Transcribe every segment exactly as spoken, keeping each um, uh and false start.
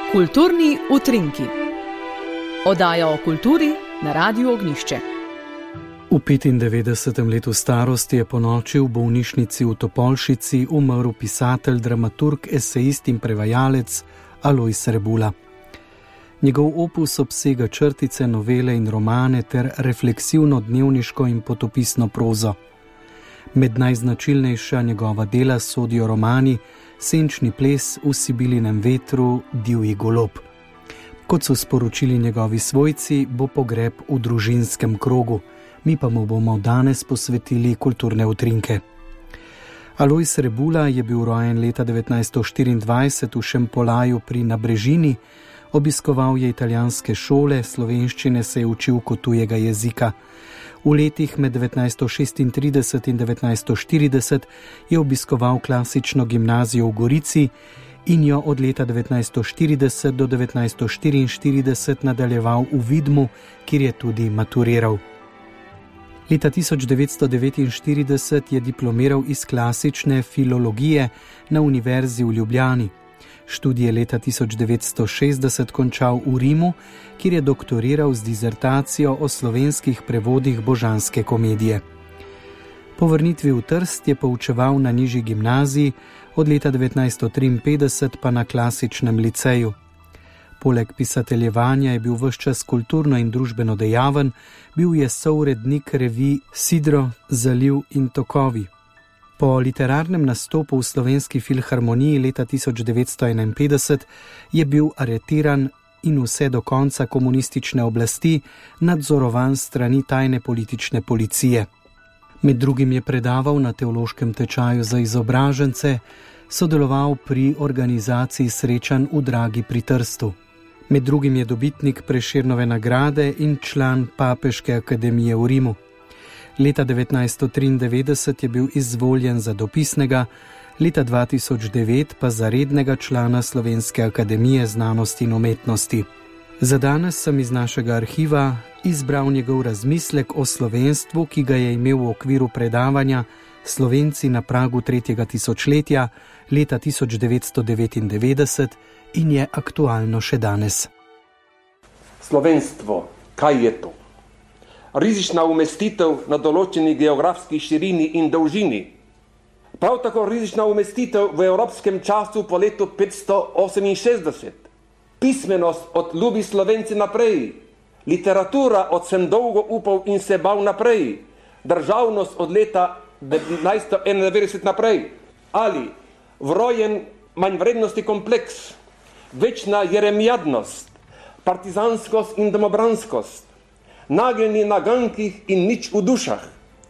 Kulturni utrinki. Oddaja o kulturi na Radiu Ognjišče. V petindevetdesetem letu starosti je ponoči v bolnišnici v Topolšici umrl pisatelj, dramaturg, esejist in prevajalec Alojz Rebula. Njegov opus obsega črtice, novele in romane ter refleksivno dnevniško in potopisno prozo. Med najznačilnejša njegova dela sodijo romani Senčni ples, V Sibilinem vetru, Divji golob. Kot so sporočili njegovi svojci, bo pogreb v družinskem krogu, mi pa mu bomo danes posvetili kulturne utrinke. Alojz Rebula je bil rojen leta devetnajststo štiriindvajset v Šempolaju pri Nabrežini, obiskoval je italijanske šole, slovenščine se je učil kot tujega jezika. V letih med devetnajststo šestintrideset in devetnajststo štirideset je obiskoval klasično gimnazijo v Gorici in jo od leta devetnajststo štirideset do devetnajststo štiriinštirideset nadaljeval v Vidmu, kjer je tudi maturiral. Leta tisoč devetsto devetinštirideset je diplomiral iz klasične filologije na Univerzi v Ljubljani. Študije leta tisoč devetsto šestdeset končal v Rimu, kjer je doktoriral z dizertacijo o slovenskih prevodih božanske komedije. Po vrnitvi v Trst je poučeval na nižji gimnaziji, od leta devetnajststo triinpetdeset pa na klasičnem liceju. Poleg pisateljevanja je bil ves čas kulturno in družbeno dejaven, bil je sourednik revij Sidro, Zaliv in Tokovi. Po literarnem nastopu v Slovenski filharmoniji leta tisoč devetsto enainpetdeset je bil aretiran in vse do konca komunistične oblasti nadzorovan strani tajne politične policije. Med drugim je predaval na teološkem tečaju za izobražence, sodeloval pri organizaciji srečanj v Dragi pri Trstu. Med drugim je dobitnik Prešernove nagrade in član Papeške akademije v Rimu. Leta devetnajststo triindevetdeset je bil izvoljen za dopisnega, leta dva tisoč devet pa za rednega člana Slovenske akademije znanosti in umetnosti. Za danes sem iz našega arhiva izbral njegov razmislek o slovenstvu, ki ga je imel v okviru predavanja Slovenci na pragu tretjega tisočletja leta tisoč devetsto devetindevetdeset in je aktualno še danes. Slovenstvo, kaj je to? Rizična umestitev na določeni geografski širini in dolžini. Prav tako rizična umestitev v evropskem času po letu petsto oseminšestdeset. Pismenost od ljubi Slovenci naprej. Literatura od sem dolgo upal in se bal naprej. Državnost od leta devetnajststo enaindevetdeset naprej. Ali vrojen manjvrednosti kompleks. Večna jeremijadnost. Partizanskost in domobranskost. Nageljni na gankih in nič v dušah,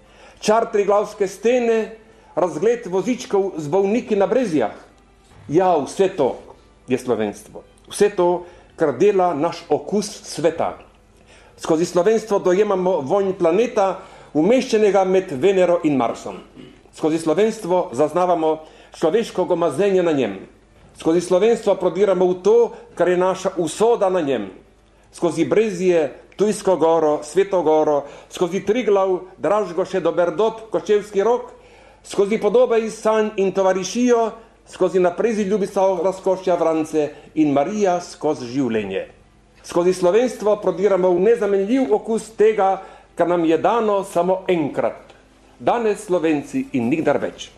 čar Triglavske stene, razgled vozičkov z bolniki na brezjah. Ja, vse to je slovenstvo. Vse to, kar dela naš okus sveta. Skozi slovenstvo dojemamo vonj planeta, umeščenega med Venero in Marsom. Skozi slovenstvo zaznavamo človeško gomazenje na njem. Skozi slovenstvo prodiramo v to, kar je naša usoda na njem. Skozi brezje, Tujsko goro, Sveto goro, skozi Triglav, Dražgoše do Berdob, Kočevski rok, skozi podobe iz sanj in tovarišijo, skozi naprezi ljubica razkošja Vrance in Marija skozi življenje. Skozi slovenstvo prodiramo v nezamenljiv okus tega, kar nam je dano samo enkrat. Danes Slovenci in nikdar več.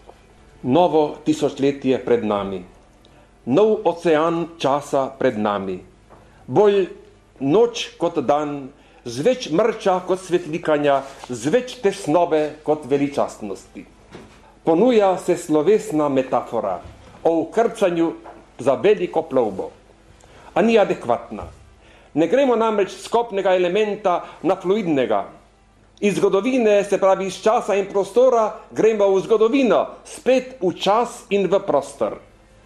Novo tisočletje pred nami. Nov ocean časa pred nami. Bolj noč kot dan, z več mrča kot svetlikanja, z več tesnobe kot veličastnosti. Ponuja se slovesna metafora o ukrcanju za veliko plovbo, a ni adekvatna. Ne gremo namreč skopnega elementa na fluidnega. Iz zgodovine, se pravi iz časa in prostora, gremo v zgodovino, spet v čas in v prostor.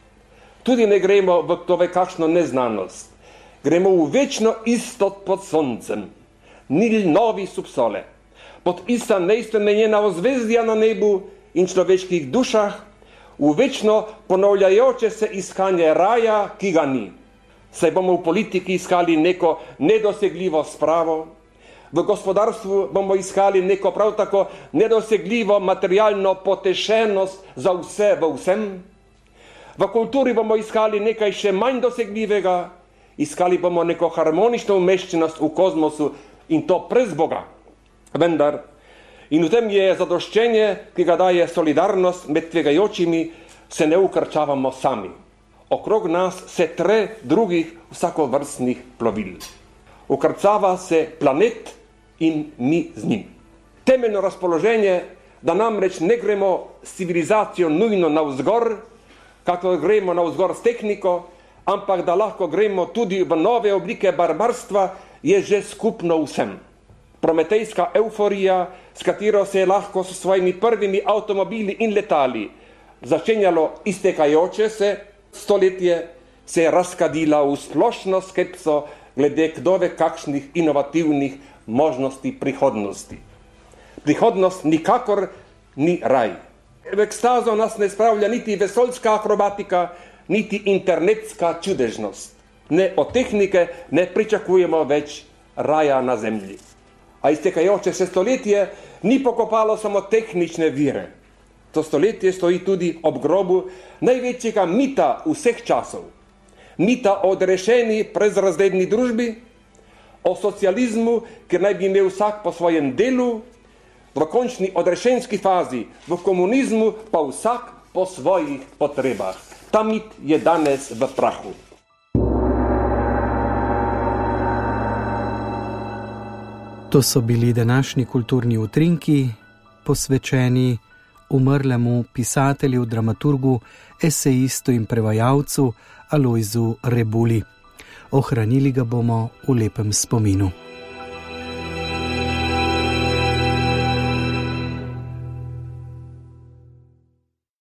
Tudi ne gremo v to ve kakšno neznanost. Gremo v večno istot pod soncem, nil novi subsole, pod ista neizpremenjena ozvezdja na nebu in človeških dušah, v večno ponavljajoče se iskanje raja, ki ga ni. Saj bomo v politiki iskali neko nedosegljivo spravo, v gospodarstvu bomo iskali neko prav tako nedosegljivo materialno potešenost za vse v vsem, v kulturi bomo iskali nekaj še manj dosegljivega iskali bomo neko harmonično umeščenost v kozmosu in to brez Boga. Vendar, in v tem je zadoščenje, ki ga daje solidarnost med tvegajočimi, se ne ukrčavamo sami. Okrog nas se tre drugih vsakovrstnih plovil. Ukrcava se planet in mi z njim. Temeljno razpoloženje, da namreč ne gremo s civilizacijo nujno navzgor, kako gremo navzgor s tehniko, ampak da lahko gremo tudi v nove oblike barbarstva, je že skupno vsem. Prometejska euforija, s katero se je lahko s svojimi prvimi avtomobili in letali začenjalo iztekajoče se stoletje, se je razkadila v splošno skepso glede kdove kakšnih inovativnih možnosti prihodnosti. Prihodnost nikakor ni raj. V ekstazo nas ne spravlja niti vesoljska akrobatika, niti internetska čudežnost. Ne od tehnike ne pričakujemo več raja na zemlji. A iztekajoče se stoletje ni pokopalo samo tehnične vire. To stoletje stoji tudi ob grobu največjega mita vseh časov. Mita o odrešeni brezrazredni družbi, o socializmu, kjer naj bi imel vsak po svojem delu, v končni odrešenski fazi, v komunizmu pa vsak po svojih potrebah. Ta mit je danes v prahu. To so bili današnji kulturni utrinki, posvečeni umrlemu pisatelju, dramaturgu, esejistu in prevajalcu Alojzu Rebuli. Ohranili ga bomo v lepem spominu.